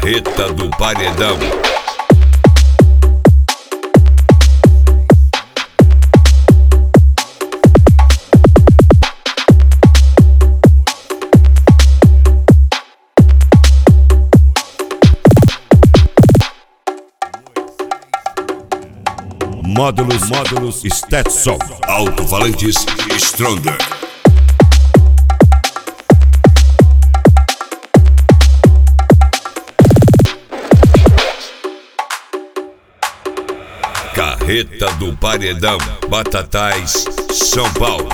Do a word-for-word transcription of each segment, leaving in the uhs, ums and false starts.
Carreta do Paredão. Módulos, módulos, Stetson, Alto-falantes Stronger. Carreta do Paredão, Batatais, São Paulo.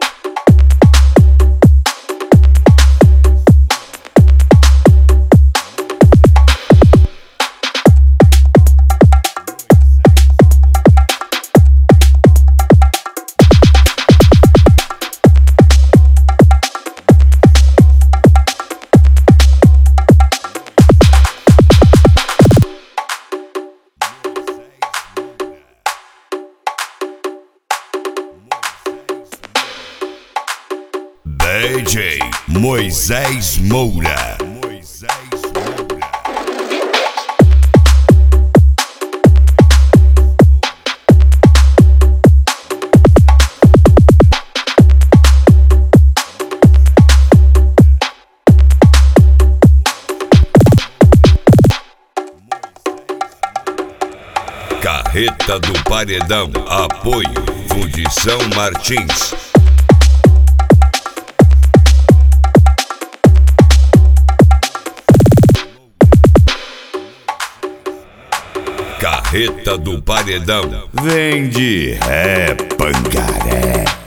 D J Moisés Moura. Carreta do Paredão, apoio Fundição Martins. Carreta do Paredão. vem de ré, pangaré.